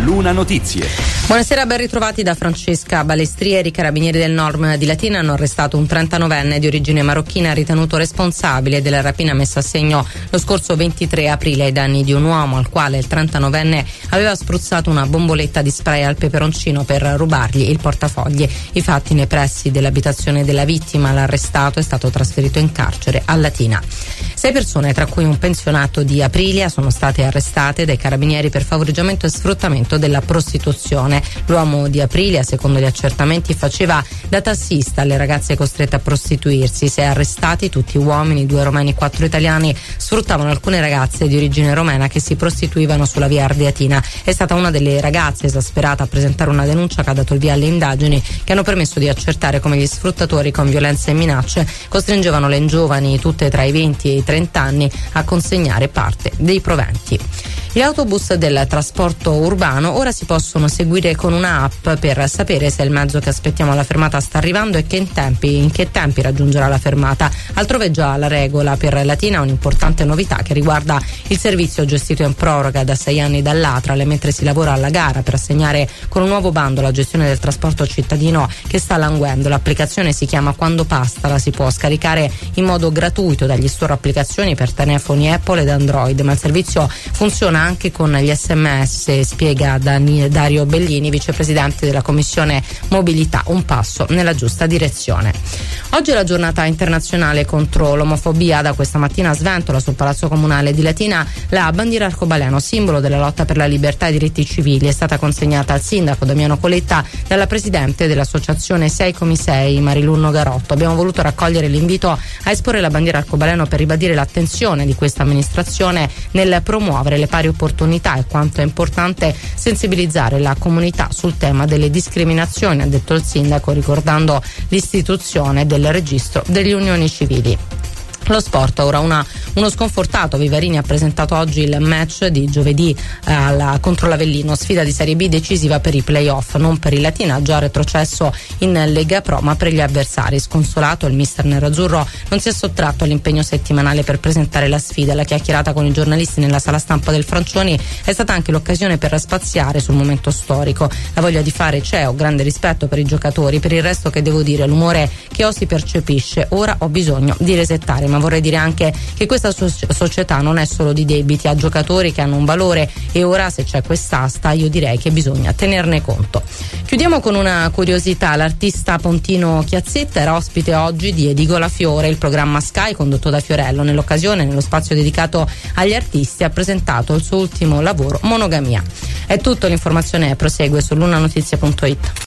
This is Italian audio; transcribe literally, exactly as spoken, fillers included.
Luna Notizie. Buonasera, ben ritrovati da Francesca Balestrieri. I carabinieri del Nord di Latina hanno arrestato un trentanovenne di origine marocchina ritenuto responsabile della rapina messa a segno lo scorso ventitré aprile ai danni di un uomo al quale il trentanovenne aveva spruzzato una bomboletta di spray al peperoncino per rubargli il portafogli. I fatti nei pressi dell'abitazione della vittima. L'arrestato è stato trasferito in carcere a Latina. Sei persone, tra cui un pensionato di Aprilia, sono state arrestate dai carabinieri per favoreggiamento e sfruttamento della prostituzione. L'uomo di Aprilia, secondo gli accertamenti, faceva da tassista alle ragazze costrette a prostituirsi. Sei arrestati, tutti uomini, due romeni e quattro italiani, sfruttavano alcune ragazze di origine romena che si prostituivano sulla via Ardeatina. È stata una delle ragazze esasperata a presentare una denuncia che ha dato il via alle indagini che hanno permesso di accertare come gli sfruttatori con violenza e minacce costringevano le giovani, tutte tra i venti e i trenta anni, a consegnare parte dei proventi. Gli autobus del trasporto urbano ora si possono seguire con una app per sapere se il mezzo che aspettiamo alla fermata sta arrivando e che in, tempi, in che tempi raggiungerà la fermata. Altrove già la regola. Per Latina un'importante novità che riguarda il servizio gestito in proroga da sei anni dall'Atrale, mentre si lavora alla gara per assegnare con un nuovo bando la gestione del trasporto cittadino che sta languendo. L'applicazione si chiama Quando Pasta, la si può scaricare in modo gratuito dagli store applicazioni per telefoni Apple ed Android, ma il servizio funziona anche con gli sms, spiega Dani, Dario Bellini, vicepresidente della Commissione Mobilità. Un passo nella giusta direzione. Oggi è la giornata internazionale contro l'omofobia. Da questa mattina a Sventola, sul Palazzo Comunale di Latina, la bandiera arcobaleno, simbolo della lotta per la libertà e i diritti civili, è stata consegnata al sindaco Damiano Coletta dalla presidente dell'associazione sei Comi sei, Marilu Nogarotto. Abbiamo voluto raccogliere l'invito a esporre la bandiera arcobaleno per ribadire l'attenzione di questa amministrazione nel promuovere le pari opportunità e quanto è importante sensibilizzare la comunità sul tema delle discriminazioni, ha detto il sindaco, ricordando l'istituzione del registro delle unioni civili. Lo sport, ora una, uno sconfortato. Vivarini ha presentato oggi il match di giovedì eh, alla, contro l'Avellino, sfida di Serie B decisiva per i play-off, non per il Latina, già retrocesso in Lega Pro, ma per gli avversari. Sconsolato, il mister nerazzurro non si è sottratto all'impegno settimanale per presentare la sfida. La chiacchierata con i giornalisti nella sala stampa del Francioni è stata anche l'occasione per spaziare sul momento storico. La voglia di fare c'è, ho grande rispetto per i giocatori, per il resto che devo dire, l'umore che ho si percepisce, ora ho bisogno di resettare. Ma vorrei dire anche che questa so- società non è solo di debiti, ha giocatori che hanno un valore e ora, se c'è quest'asta, io direi che bisogna tenerne conto. Chiudiamo con una curiosità. L'artista pontino Chiazzetta era ospite oggi di Edigola Fiore, il programma Sky condotto da Fiorello. Nell'occasione, nello spazio dedicato agli artisti, ha presentato il suo ultimo lavoro, Monogamia. È tutto, l'informazione prosegue su lunanotizia punto it.